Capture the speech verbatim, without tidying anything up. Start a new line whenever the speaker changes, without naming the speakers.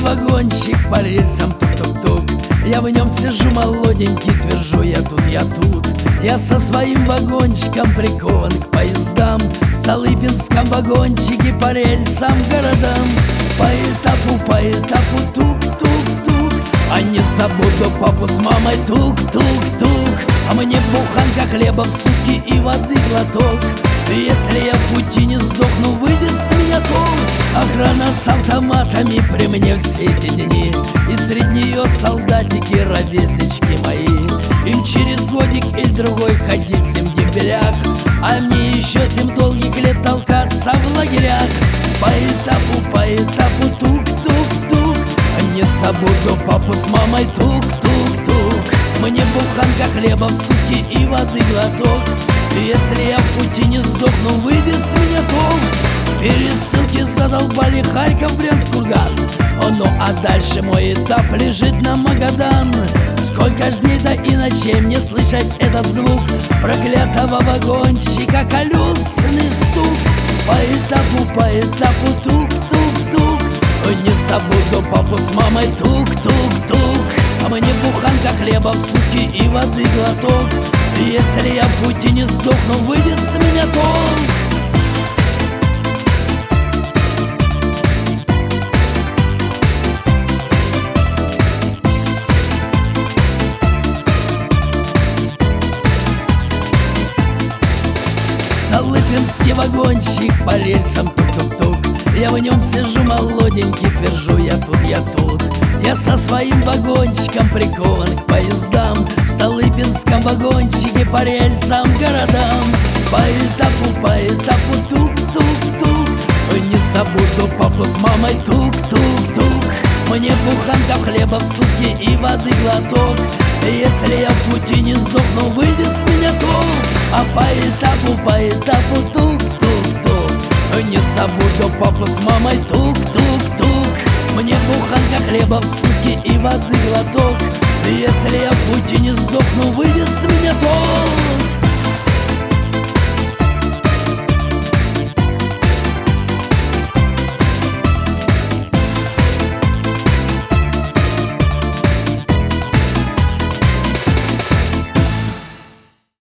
вагончик по рельсам тук-тук-тук. Я в нем сижу молоденький, твержу я тут, я тут. Я со своим вагончиком прикован к поездам. В Столыпинском вагончике по рельсам городам. По этапу, по этапу тук-тук-тук. А не забуду папу с мамой тук-тук-тук. А мне буханка хлеба в сутки и воды глоток. Если я в пути не сдохну, выйдет с меня толк. Охрана с автоматами при мне все эти дни. И среди нее солдатики, ровеснички мои. Им через годик или другой ходить в семь дембелях, а мне еще семь долгих лет толкаться в лагерях. По этапу, по этапу тук-тук-тук. Не забуду папу с мамой тук-тук-тук. Мне буханка хлеба в сутки и воды глоток. Если я в пути не сдохну, выйдет с меня толк. Пересылки задолбали Харьков, Брянск, Курган. О, ну а дальше мой этап лежит на Магадан. Сколько ж дней да и ночей мне слышать этот звук проклятого вагончика, колесный стук. По этапу, по этапу тук-тук-тук. Не забуду папу с мамой тук-тук-тук. А мне буханка хлеба в сутки и воды глоток. Если я в пути не сдохну, выйдет с меня толк. Столыпинский вагончик по рельсам тук-тук-тук. Я в нем сижу молоденький, твержу я тут, я тут. Я со своим вагончиком прикован к поездам. В Столыпинском вагончике по рельсам городам. По этапу, по этапу тук-тук-тук. Не забуду папу с мамой тук-тук-тук. Мне буханка хлеба в сутки и воды глоток. Если я в пути не сдохну, выйдет с меня толк. А по этапу, по этапу тук-тук-тук. Не забуду папу с мамой тук-тук-тук. Мне буханка хлеба в сутки и воды глоток. Если я в пути не сдохну, выйдет с меня толк.